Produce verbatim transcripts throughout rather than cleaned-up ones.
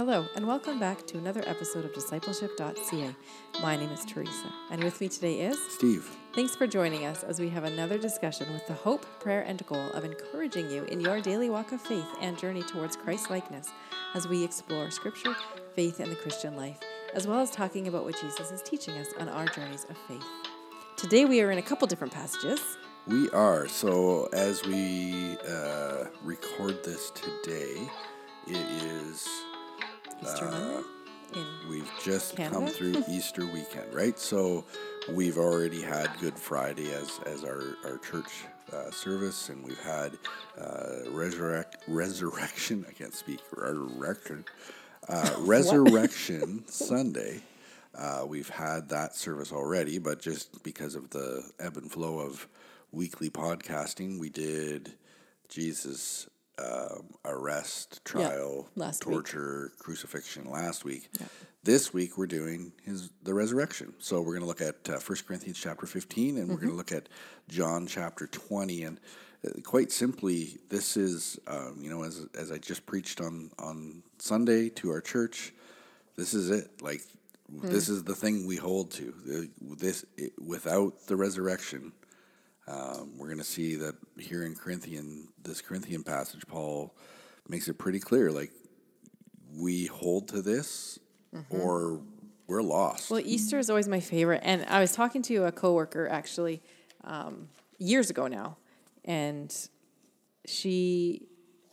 Hello, and welcome back to another episode of discipleship dot c a. My name is Teresa, and with me today is Steve. Thanks for joining us as we have another discussion with the hope, prayer, and goal of encouraging you in your daily walk of faith and journey towards Christ-likeness as we explore Scripture, faith, and the Christian life, as well as talking about what Jesus is teaching us on our journeys of faith. Today we are in a couple different passages. We are. So as we uh, record this today, it is... Easter uh, Monday in We've just Canada? come through Easter weekend, right? So we've already had Good Friday as, as our, our church uh, service, and we've had uh, resurrect, resurrection, I can't speak, resurrection, uh, Resurrection Sunday. Uh, we've had that service already, but just because of the ebb and flow of weekly podcasting, we did Jesus' um, arrest, trial, Yeah, last torture, crucifixion last week. Yeah. This week we're doing his the resurrection. So we're going to look at uh, First Corinthians chapter fifteen, and mm-hmm. we're going to look at John chapter twenty. And uh, quite simply, this is, um, you know, as as I just preached on, on Sunday to our church, this is it. Like, mm. this is the thing we hold to. Uh, this it, without the resurrection, um, we're going to see that here in Corinthian, this Corinthian passage, Paul makes it pretty clear. Like, we hold to this, mm-hmm. or we're lost. Well, Easter is always my favorite. And I was talking to a coworker actually um, years ago now, and she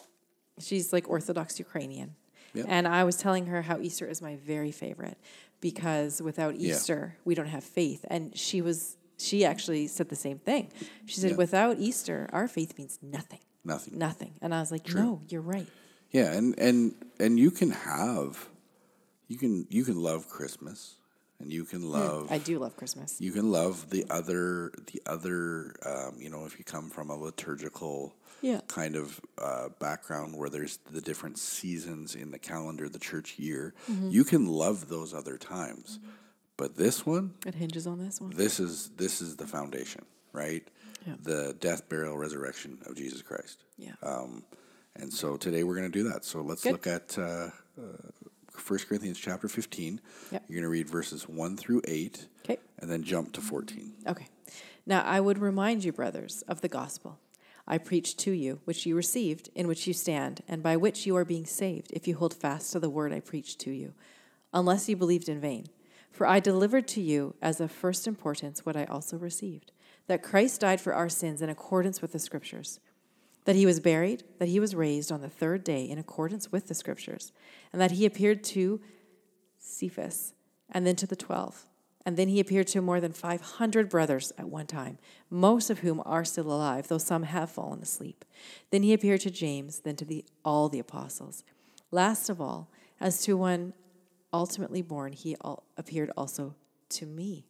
she's like Orthodox Ukrainian. Yep. And I was telling her how Easter is my very favorite because without Easter, yeah. we don't have faith. And she was she actually said the same thing. She said, yeah. without Easter, our faith means nothing. Nothing. Nothing. And I was like, True. no, you're right. Yeah, and, and and you can have, you can you can love Christmas, and you can love. Mm, I do love Christmas. You can love the other the other, um, you know, if you come from a liturgical yeah. kind of uh, background where there's the different seasons in the calendar, the church year, mm-hmm. you can love those other times, mm-hmm. but this one, it hinges on this one. This is this is the foundation, right? Yeah. The death, burial, resurrection of Jesus Christ. Yeah. Um, And so today we're going to do that. So let's Good. look at uh, uh, First Corinthians chapter fifteen. Yep. You're going to read verses one through eight, okay. and then jump to fourteen. Okay. Now I would remind you, brothers, of the gospel I preached to you, which you received, in which you stand, and by which you are being saved, if you hold fast to the word I preached to you, unless you believed in vain. For I delivered to you as of first importance what I also received, that Christ died for our sins in accordance with the Scriptures, that he was buried, that he was raised on the third day in accordance with the Scriptures, and that he appeared to Cephas, and then to the twelve. And then he appeared to more than five hundred brothers at one time, most of whom are still alive, though some have fallen asleep. Then he appeared to James, then to the, all the apostles. Last of all, as to one ultimately born, he all, appeared also to me.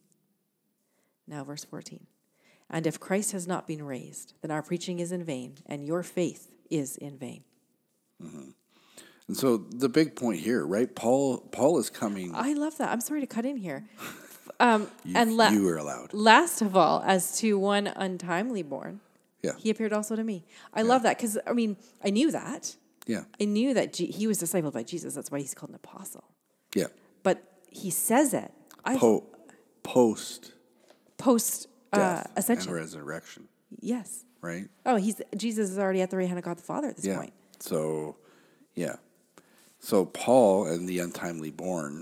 Now verse fourteen. And if Christ has not been raised, then our preaching is in vain, and your faith is in vain. Mm-hmm. And so the big point here, right? Paul Paul is coming. I love that. I'm sorry to cut in here. Um, you, and la- you were allowed. Last of all, as to one untimely born, yeah. he appeared also to me. I yeah. love that because, I mean, I knew that. Yeah. I knew that G- he was discipled by Jesus. That's why he's called an apostle. Yeah. But he says it. Po- post. Post. Death uh, ascension and resurrection. Yes. Right? Oh, he's Jesus is already at the right hand of God the Father at this yeah. point. So, yeah. So Paul and the untimely born.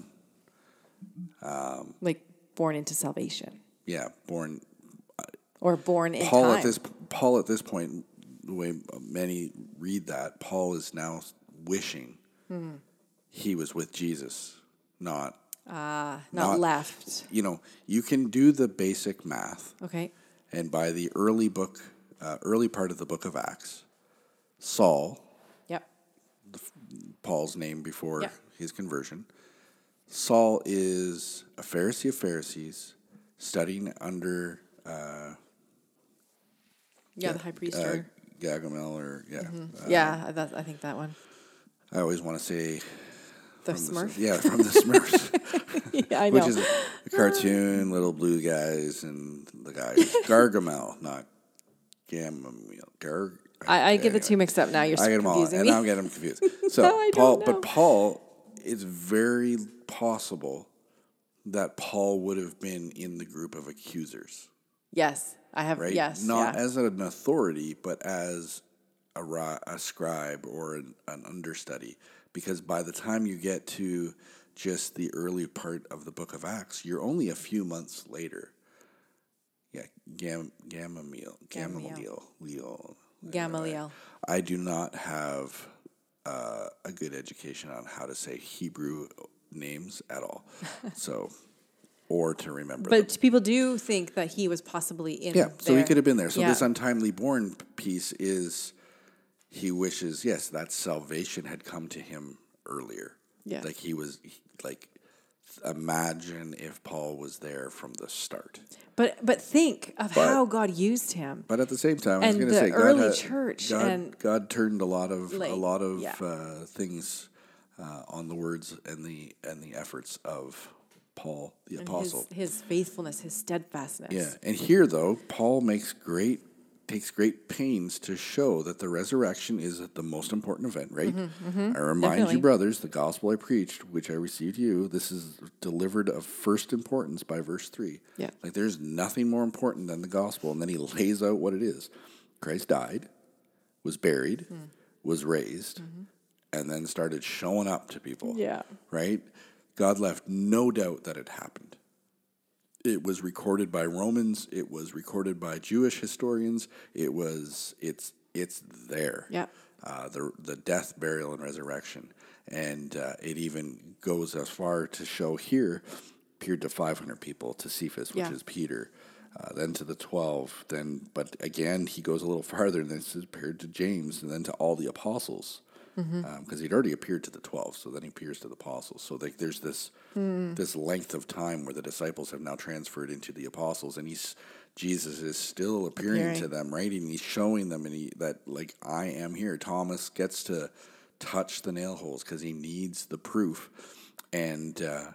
Um, like born into salvation. Yeah, born. Uh, or born in Paul time. At this, Paul at this point, the way many read that, Paul is now wishing mm-hmm. he was with Jesus, not... Ah, uh, not, not left. You know, you can do the basic math. Okay. And by the early book, uh, early part of the book of Acts, Saul, yep. the, Paul's name before yep. his conversion, Saul is a Pharisee of Pharisees, studying under uh, yeah, the high priest. Uh, Gargamel, or yeah, mm-hmm. uh, yeah, that, I think that one. I always want to say. The Smurf? The, yeah, from the Smurfs. yeah, I know. Which is a, a cartoon, little blue guys, and the guy Gargamel, not Gamamel. Gar. I, I get the two mixed up now. You're so I get them all, confusing and me. now I'm getting them confused. So no, I Paul, don't know. but Paul it's very possible that Paul would have been in the group of accusers, Yes, I have. right? Yes, Not yeah. as an authority, but as a, ri- a scribe or an, an understudy. Because by the time you get to just the early part of the book of Acts, you're only a few months later. Yeah, Gam, Gamaliel. Gamaliel. Gamaliel. Gamaliel. I do not have uh, a good education on how to say Hebrew names at all. So, or to remember them. But people do think that he was possibly in. Yeah, so he there. could have been there. So Yeah. this untimely born piece is he wishes, yes, that salvation had come to him earlier. Yeah. Like he was, he- like, imagine if Paul was there from the start. But but think of But- how God used him. But at the same time, I was And going to the say, God, early had- church God, and- God turned a lot of Like, a lot of yeah. uh, things uh, on the words and the and the efforts of Paul the And apostle. his, his faithfulness, his steadfastness. Yeah, and here though, Paul makes great takes great pains to show that the resurrection is the most important event, right? I remind Definitely. you, brothers, the gospel I preached, which I received you, this is delivered of first importance by verse three. Yeah. Like there's nothing more important than the gospel, and then he lays out what it is. Christ died, was buried, Hmm. was raised, Mm-hmm. and then started showing up to people. Yeah. Right? God left no doubt that it happened. It was recorded by Romans. It was recorded by Jewish historians. It was it's it's there. Yeah. Uh, the the death, burial, and resurrection, and uh, it even goes as far to show here appeared to five hundred people, to Cephas, which Yeah. is Peter, uh, then to the twelve. Then, but again, he goes a little farther, and then it appeared to James, and then to all the apostles. Because Mm-hmm. um, he'd already appeared to the twelve, so then he appears to the apostles. So like, there's this Hmm. this length of time where the disciples have now transferred into the apostles, and he's Jesus is still appearing, Appearing. to them, right? And he's showing them, and he that like I am here. Thomas gets to touch the nail holes because he needs the proof, and uh,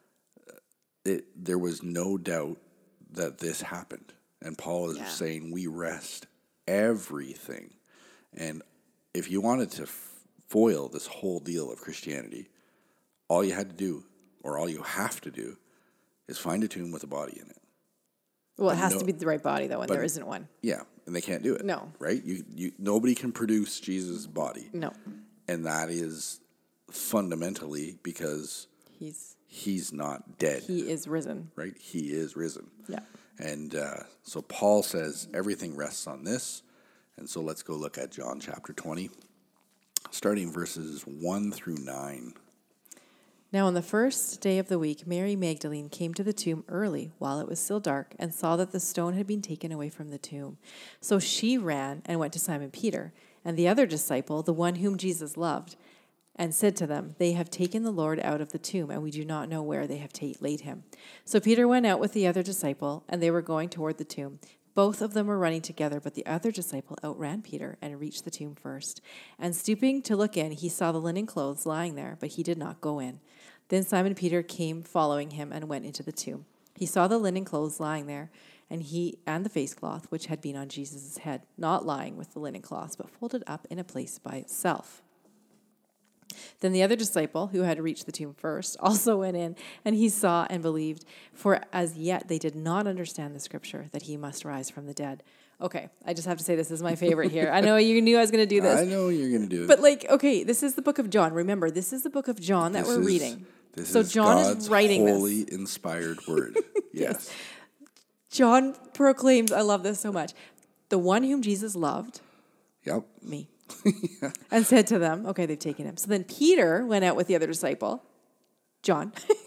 it there was no doubt that this happened. And Paul is Yeah. saying we rest everything, and if you wanted to foil this whole deal of Christianity, all you had to do, or all you have to do, is find a tomb with a body in it. Well, it has no- to be the right body, though, and but- there isn't one. Yeah, and they can't do it. No. Right? You, you, nobody can produce Jesus' body. No. And that is fundamentally because He's he's not dead, he is risen. right? He is risen. Yeah. And uh, so Paul says everything rests on this. And so let's go look at John chapter twenty, starting verses one through nine. Now, on the first day of the week, Mary Magdalene came to the tomb early while it was still dark and saw that the stone had been taken away from the tomb. So she ran and went to Simon Peter and the other disciple, the one whom Jesus loved, and said to them, "They have taken the Lord out of the tomb, and we do not know where they have ta- laid him." So Peter went out with the other disciple, and they were going toward the tomb. Both of them were running together, but the other disciple outran Peter and reached the tomb first. And stooping to look in, he saw the linen clothes lying there, but he did not go in. Then Simon Peter came following him and went into the tomb. He saw the linen clothes lying there, and he and the face cloth which had been on Jesus' head, not lying with the linen cloths, but folded up in a place by itself. Then the other disciple, who had reached the tomb first, also went in, and he saw and believed, for as yet they did not understand the scripture that he must rise from the dead. Okay, I just have to say this is my favorite here. I know you knew I was going to do this. I know you're going to do it. But like, okay, this is the book of John. Remember, this is the book of John that This we're is- reading. This So is John God's is writing holy, this. inspired word. Yes. John proclaims, I love this so much, the one whom Jesus loved, Yep. me, and said to them, okay, they've taken him. So then Peter went out with the other disciple, John,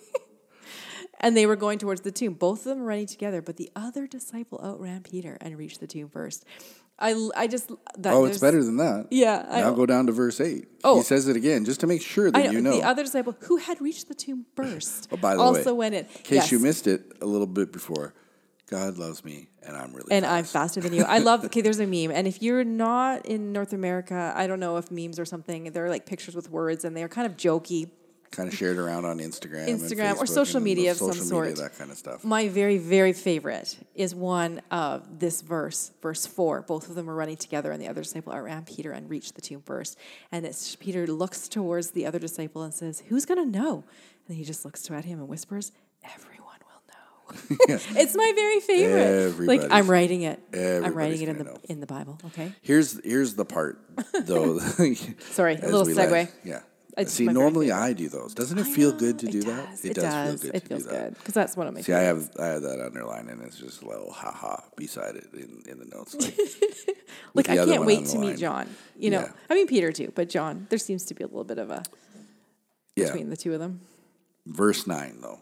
and they were going towards the tomb. Both of them were running together, but the other disciple outran Peter and reached the tomb first. I, I just... That Oh, it's there's- better than that. Yeah. I Now know. go down to verse eight. Oh. He says it again, just to make sure that I know, you know. the other disciple who had reached the tomb first Oh, by the also way, went in. in case Yes. you missed it a little bit before, God loves me, and I'm really And fast. I'm faster than you. I love, okay, there's a meme. And if you're not in North America, I don't know if memes or something, they're like pictures with words and they're kind of jokey. kind of shared around on Instagram, Instagram and or Facebook social and media of social some media, sort. that kind of stuff. My very, very favorite is one of this verse, verse four. Both of them are running together, and the other disciple outran Peter and reached the tomb first. And it's Peter looks towards the other disciple and says, "Who's going to know?" And he just looks at him and whispers, "Everyone will know." Yeah. It's my very favorite. Everybody's- like I'm writing it. I'm everybody's writing it in the gonna know. in the Bible. Okay. Here's here's the part though. Sorry, a as little we segue. let- yeah. It's See, my very normally favorite. I do those. Doesn't it I feel know, good to it do does. that? It, does. feel good It to feels do that. good because that's one of my See, I favorites. have I have that underlined, and it's just a little ha ha beside it in, in the notes. Like, Like, the I other can't one wait on the to meet line. John. You know, Yeah. I mean Peter too, but John. There seems to be a little bit of a yeah. between the two of them. Verse nine though.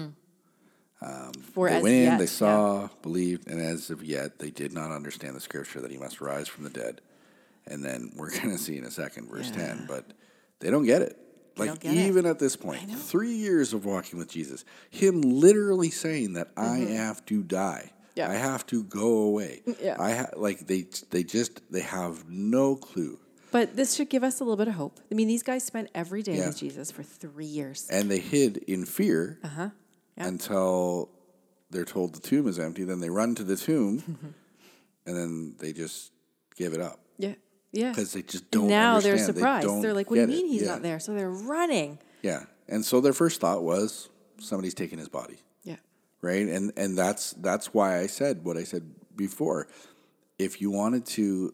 For They as went in, yet, they yeah. saw, believed, and as of yet they did not understand the scripture that he must rise from the dead. And then we're going to see in a second, verse Yeah. ten, but they don't get it. Like, don't get it. even at this point, three years of walking with Jesus, him literally saying that I have to die. Yeah. I have to go away. Yeah. I ha- like they they just they have no clue. But this should give us a little bit of hope. I mean, these guys spent every day Yeah. with Jesus for three years. And they hid in fear Uh-huh. Yeah. until they're told the tomb is empty. Then they run to the tomb, and then they just give it up Yeah. Yeah. because they just And don't. now they're understand. They surprised. don't They're like, "What do you get mean it." he's Yeah. not there?" So they're running. Yeah, and so their first thought was somebody's taking his body, Yeah. right? And and that's that's why I said what I said before. If you wanted to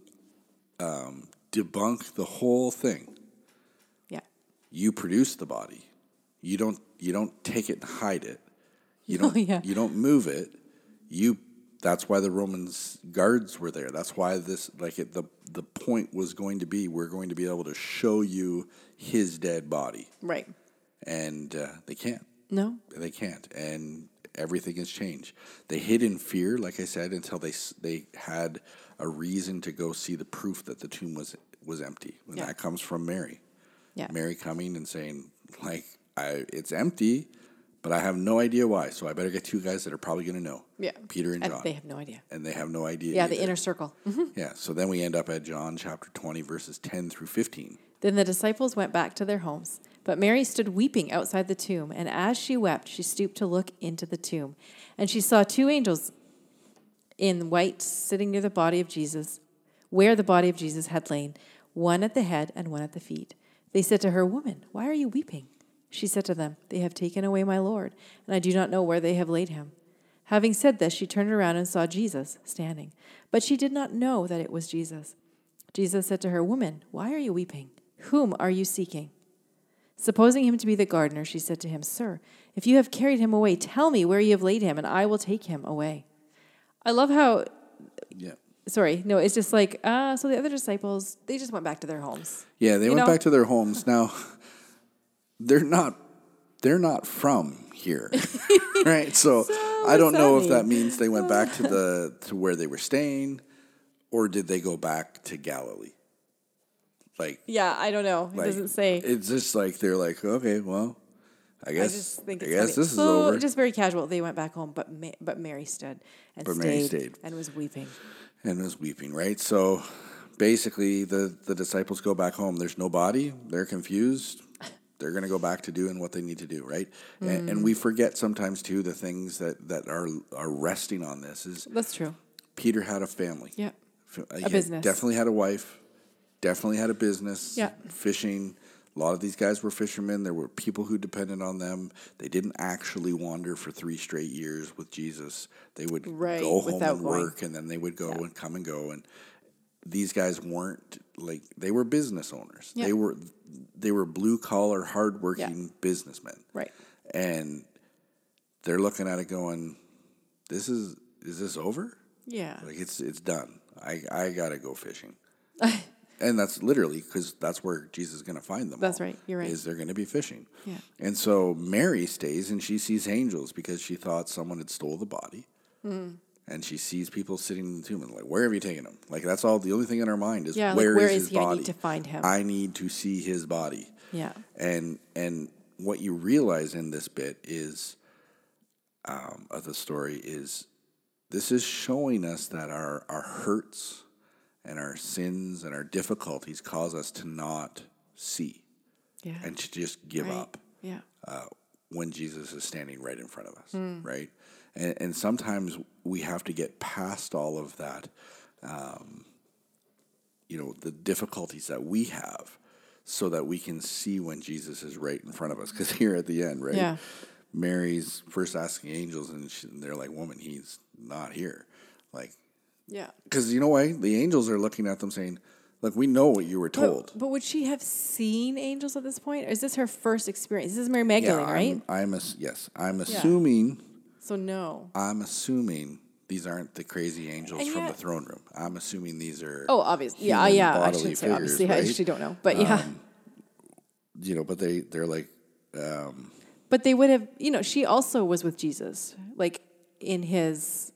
um, debunk the whole thing, Yeah. you produce the body. You don't you don't take it and hide it. You don't Oh, yeah. you don't move it. You that's why the Romans guards were there. That's why this like it, the the point was going to be we're going to be able to show you his dead body, Right. and uh, they can't. No. They can't, and everything has changed. They hid in fear, like I said, until they s- they had a reason to go see the proof that the tomb was was empty. And Yeah. that comes from Mary. Yeah. Mary coming and saying, like, I it's empty, but I have no idea why. So I better get two guys that are probably going to know. Yeah. Peter and, And John. they have no idea. And they have no idea. Yeah, the either. inner circle. Mhm. Yeah. So then we end up at John chapter twenty, verses ten through fifteen. Then the disciples went back to their homes. But Mary stood weeping outside the tomb, and as she wept, she stooped to look into the tomb. And she saw two angels in white sitting near the body of Jesus, where the body of Jesus had lain, one at the head and one at the feet. They said to her, "Woman, why are you weeping?" She said to them, "They have taken away my Lord, and I do not know where they have laid him." Having said this, she turned around and saw Jesus standing, but she did not know that it was Jesus. Jesus said to her, "Woman, why are you weeping? Whom are you seeking?" Supposing him to be the gardener, she said to him, "Sir, if you have carried him away, tell me where you have laid him, and I will take him away." I love how, Yeah. sorry, no, it's just like, uh, so the other disciples, they just went back to their homes. Yeah, they You went know? back to their homes. Now, they're not they're not from here, right? So, I don't what's know that if that mean? means they went back to the to where they were staying, or did they go back to Galilee? Like, Yeah, I don't know. It like doesn't say. It's just like they're like, okay, well, I I guess just think I it's guess funny. this is so over. just very casual. They went back home, but Ma- but Mary stood and But stayed, Mary stayed. and was weeping. And was weeping, right? So basically, the, the disciples go back home. There's no body. They're confused. They're going to go back to doing what they need to do, right? And, and we forget sometimes, too, the things that, that are, are resting on this is That's true. Peter had a family. Yeah. F- he A had- business. Definitely had a wife. Definitely had a business. Yeah. Fishing. A lot of these guys were fishermen. There were people who depended on them. They didn't actually wander for three straight years with Jesus. They would Right, go home without and going. work, and then they would go Yeah. and come and go. And these guys weren't like they were business owners. Yeah. They were they were blue collar, hardworking Yeah. businessmen, Right. and they're looking at it going, "This is is this over? Yeah. Like it's it's done. I I gotta go fishing." And that's literally because that's where Jesus is going to find them. That's all, right. You're right. Is they're going to be fishing. Yeah. And so Mary stays and she sees angels because she thought someone had stole the body. Mm. And she sees people sitting in the tomb and like, where have you taken him? Like that's all. The only thing in her mind is Yeah, like, where where is is his he? I body? need to find him. I need to see his body. Yeah. And and what you realize in this bit is um, of the story is this is showing us that our our hurts and our sins and our difficulties cause us to not see Yeah. and to just give Right. up. Yeah. uh, when Jesus is standing right in front of us, right? And, and sometimes we have to get past all of that, um, you know, the difficulties that we have, so that we can see when Jesus is right in front of us. Because here at the end, right, Yeah. Mary's first asking angels, and, she, and they're like, "Woman, he's not here." Like, Yeah. because you know why? The angels are looking at them saying, "Look, we know what you were told." But, but would she have seen angels at this point? Or is this her first experience? This is Mary Magdalene, yeah, right? I'm, I'm ass- yes, I'm assuming. So no. I'm assuming these aren't the crazy angels And from yet- the throne room. I'm assuming these are. Oh, obviously. Yeah, human yeah. I bodily shouldn't say figures, obviously. I right? actually don't know. But yeah. Um, you know, but they they're like. Um, But they would have, you know, she also was with Jesus, like in his,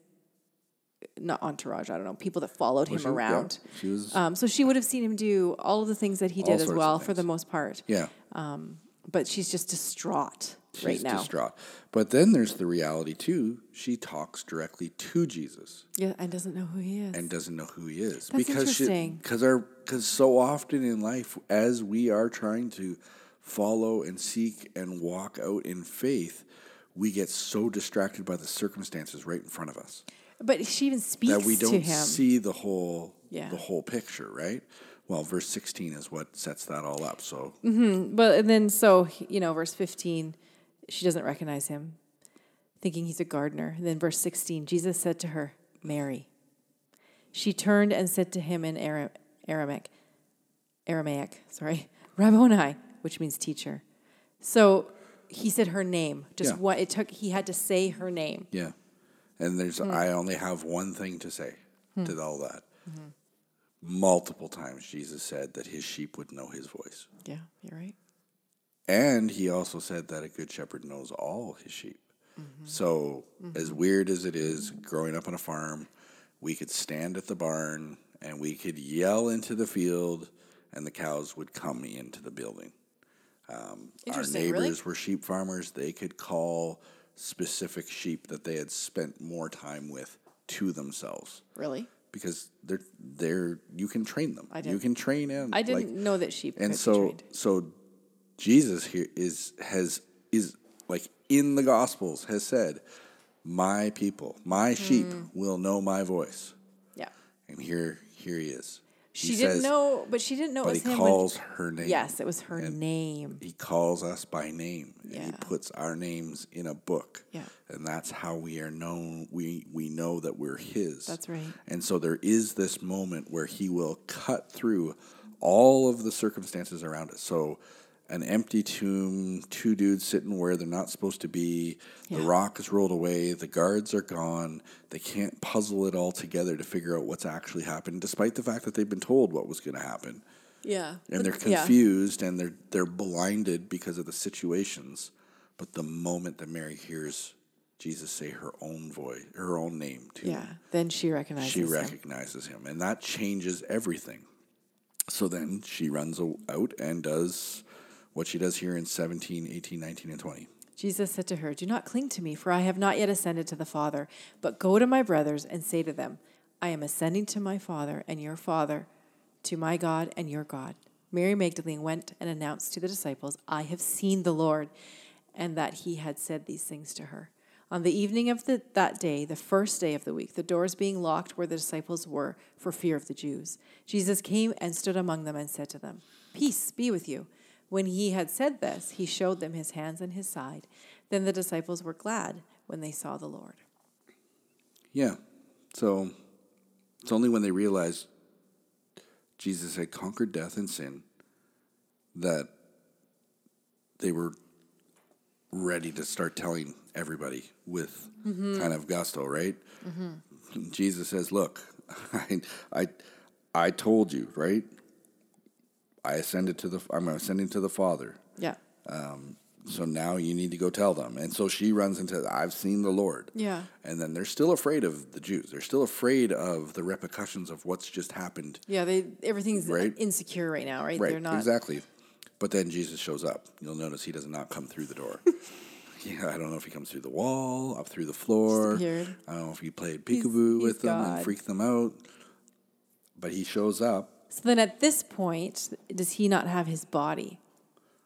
not entourage, I don't know, people that followed him she- around. yeah, she was. Um, so she would have seen him do all of the things that he All did as sorts of well, for things. the most part. yeah. But she's just distraught She's right now. distraught. But then there's the reality too. She talks directly to Jesus Yeah, and doesn't know who he is. and doesn't know who he is. That's because interesting. Because our because so often in life, as we are trying to follow and seek and walk out in faith, we get so distracted by the circumstances right in front of us but she even speaks that we to don't him. see the whole Yeah. the whole picture, right? Well, verse sixteen is what sets that all up. So But and then so you know, verse fifteen, she doesn't recognize him, thinking he's a gardener. And then verse sixteen, Jesus said to her, "Mary." She turned and said to him in Aram- Aramaic, Aramaic, sorry, "Rabboni," which means teacher. So he said her name. Just Yeah. what it took. He had to say her name. yeah, and there's Hmm. I only have one thing to say to all that. Multiple times Jesus said that his sheep would know his voice. Yeah, you're right. And he also said that a good shepherd knows all his sheep. So, as weird as it is, growing up on a farm, we could stand at the barn and we could yell into the field, and the cows would come into the building. Um, our Interesting, neighbors really? were sheep farmers. They could call specific sheep that they had spent more time with to themselves. Really? Because they're they're you can train them. I You didn't- can train them. I didn't know that sheep And could so be trained. so Jesus here is has is like in the Gospels has said, "My people, my sheep Hmm. will know my voice." Yeah. And here here he is. She He didn't says- know, but she didn't know but it was he him. calls when, her name. Yes, it was her And name. He calls us by name. And he Yeah. puts our names in a book. Yeah. And that's how we are known. We we know that we're his. That's right. And so there is this moment where he will cut through all of the circumstances around us. So an empty tomb, two dudes sitting where they're not supposed to be, the Yeah. rock is rolled away, the guards are gone, they can't puzzle it all together to figure out what's actually happened, despite the fact that they've been told what was going to happen. Yeah. And they're Yeah. confused and they're they're blinded because of the situations. But the moment that Mary hears Jesus say her own voice, her own name to Yeah. Then she recognizes she him. recognizes him, and that changes everything. So then she runs o- out and does what she does here in seventeen, eighteen, nineteen, and twenty. Jesus said to her, "Do not cling to me, for I have not yet ascended to the Father, but go to my brothers and say to them, I am ascending to my Father and your Father, to my God and your God." Mary Magdalene went and announced to the disciples, "I have seen the Lord," and that he had said these things to her. On the evening of the, that day, the first day of the week, the doors being locked where the disciples were for fear of the Jews, Jesus came and stood among them and said to them, "Peace be with you." When he had said this, he showed them his hands and his side. Then the disciples were glad when they saw the Lord. Yeah. So it's only when they realized Jesus had conquered death and sin that they were ready to start telling everybody with kind of gusto, right? Jesus says, "Look, I, I, I told you, right? I ascended to the. I'm ascending to the Father. Yeah. So now you need to go tell them." And so she runs into, "I've seen the Lord." Yeah. And then they're still afraid of the Jews. They're still afraid of the repercussions of what's just happened. Yeah, they everything's Right. insecure right now, right? Right, They're not exactly. But then Jesus shows up. You'll notice he does not come through the door. Yeah, I don't know if he comes through the wall, up through the floor. Disappeared. I don't know if he played He's- peekaboo he's with them God. and freaked them out. But he shows up. So then at this point, does he not have his body?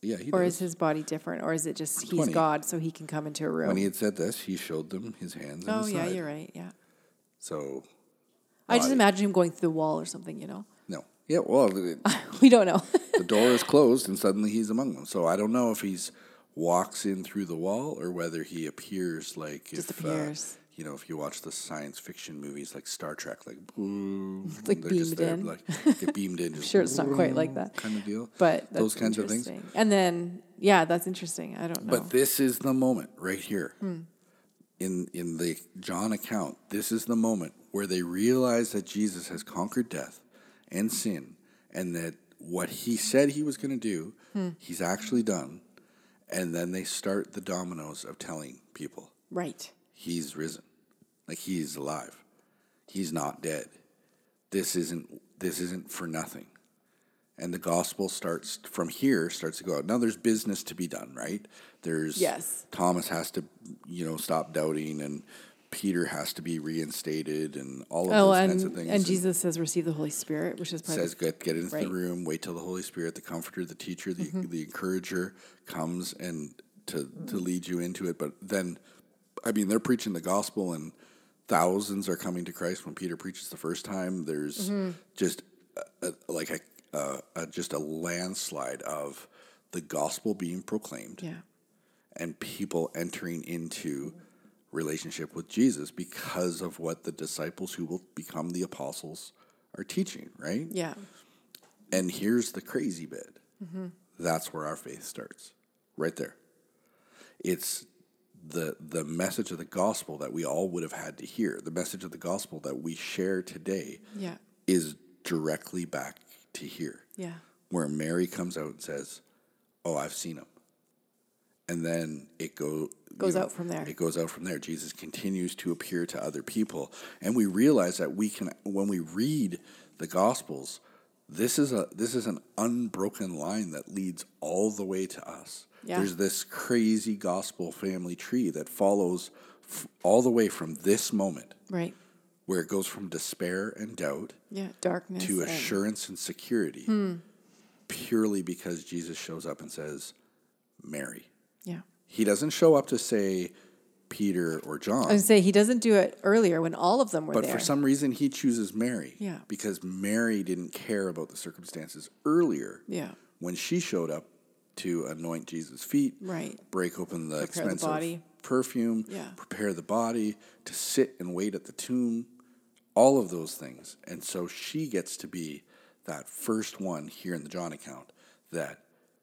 Yeah, he Or does. is his body different? Or is it just he's twenty. God, so he can come into a room? When he had said this, he showed them his hands and oh, his yeah, side. you're right. Yeah. So, I just uh, imagine him going through the wall or something, you know? no. Yeah, well, the, We don't know. the door is closed and suddenly he's among them. So I don't know if he's walks in through the wall or whether he appears like Just if, appears. Uh, you know, if you watch the science fiction movies like Star Trek, like, boom, Like they're beamed just there, in. like get beamed in. Just Sure, it's not quite like that. kind of deal. But that's those kinds of things. interesting. And then, yeah, that's interesting. I don't know. But this is the moment right here. Hmm. In in the John account, this is the moment where they realize that Jesus has conquered death and sin, and that what he said he was going to do, hmm. he's actually done. And then they start the dominoes of telling people, right, he's risen, like he's alive, he's not dead. This isn't this isn't for nothing. And the gospel starts from here, starts to go out. Now there's business to be done, right? There's yes. Thomas has to, you know, stop doubting, and Peter has to be reinstated, and all of oh, those and, kinds of things. And, and Jesus says, receive the Holy Spirit, which is part says, of get, get into right. the room, wait till the Holy Spirit, the Comforter, the Teacher, the mm-hmm. the Encourager comes and to mm-hmm. to lead you into it. But then, I mean, they're preaching the gospel, and thousands are coming to Christ. When Peter preaches the first time, there's mm-hmm. just a, a, like a, a, a just a landslide of the gospel being proclaimed, yeah. and people entering into relationship with Jesus because of what the disciples who will become the apostles are teaching, right? Yeah. And here's the crazy bit. Mm-hmm. That's where our faith starts, right there. It's the the message of the gospel that we all would have had to hear. The message of the gospel that we share today yeah. is directly back to here. Yeah. Where Mary comes out and says, oh, I've seen him. And then it go, goes you know, out from there. It goes out from there. Jesus continues to appear to other people. And we realize that we can, when we read the Gospels, this is a this is an unbroken line that leads all the way to us. Yeah. There's this crazy gospel family tree that follows f- all the way from this moment. Right. Where it goes from despair and doubt yeah, darkness to and assurance and security, hmm. purely because Jesus shows up and says, Mary. Yeah. He doesn't show up to say Peter or John. I would say he doesn't do it earlier when all of them were but there. for some reason, he chooses Mary. Yeah. Because Mary didn't care about the circumstances earlier. Yeah. When she showed up to anoint Jesus' feet, right. break open the prepare expensive the body. perfume, yeah. prepare the body, to sit and wait at the tomb, all of those things. And so she gets to be that first one here in the John account that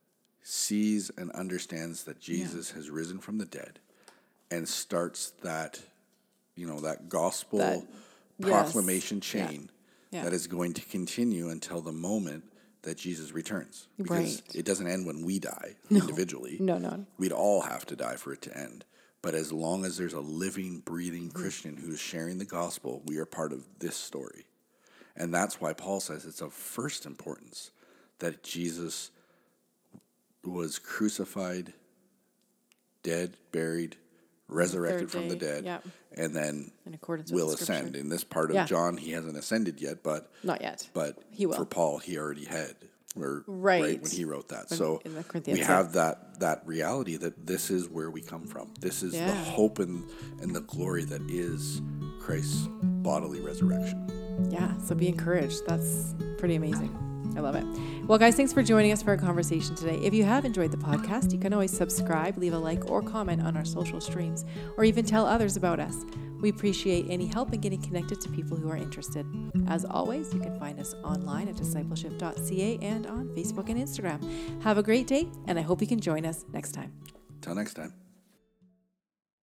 sees and understands that Jesus yeah. has risen from the dead and starts that, you know, that gospel that, proclamation yes. chain yeah. Yeah. that is going to continue until the moment that Jesus returns. Because right. it doesn't end when we die no. individually. No, no. We'd all have to die for it to end. But as long as there's a living, breathing mm-hmm. Christian who's sharing the gospel, we are part of this story. And that's why Paul says it's of first importance that Jesus was crucified, dead, buried, resurrected from the dead, yep. and then in accordance will with ascend. In this part of yeah. John, he hasn't ascended yet, but not yet. But he will. For Paul, he already had, or right, right when he wrote that. When, so we yeah. have that that reality that this is where we come from. This is yeah. the hope and and the glory that is Christ's bodily resurrection. Yeah. So be encouraged. That's pretty amazing. I love it. Well, guys, thanks for joining us for our conversation today. If you have enjoyed the podcast, you can always subscribe, leave a like or comment on our social streams, or even tell others about us. We appreciate any help in getting connected to people who are interested. As always, you can find us online at discipleship dot c a and on Facebook and Instagram. Have a great day, and I hope you can join us next time. Till next time.